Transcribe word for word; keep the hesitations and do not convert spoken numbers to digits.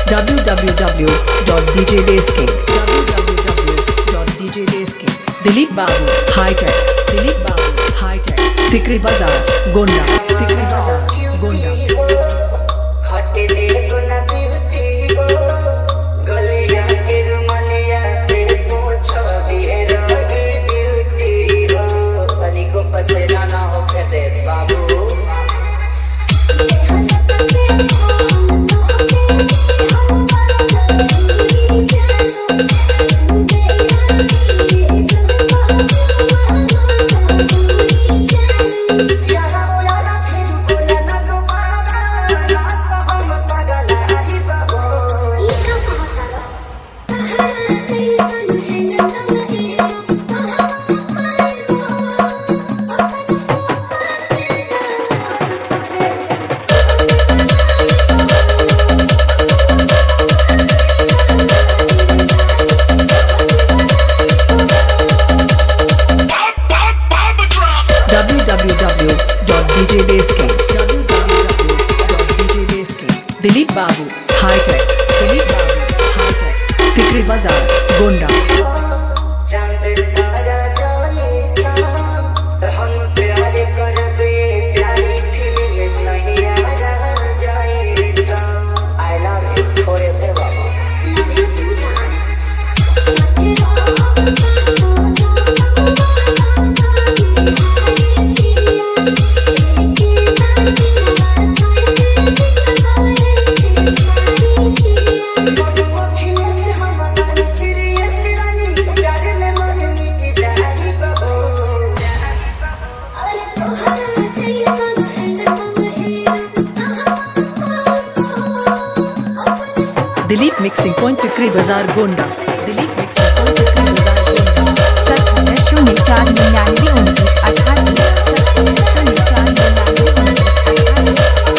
w w w dot d j deske w w w dot d j deske Dilip बाबू hi tech Dilip बाबू hi tech तिकरी बाजार गोंडा तिकरी बाजार Gonda w w w dot d j deske w w w dot d j deske Dilip बाबू hi tech Dilip बाबू hi tech तिकरी बाजार Gonda Dilip mixing point टिकरी बाजार Gonda Dilip mixing point टिकरी बाजार गोंडा सत्तर शून्य चार निन्यानवे उनतीस अठासी।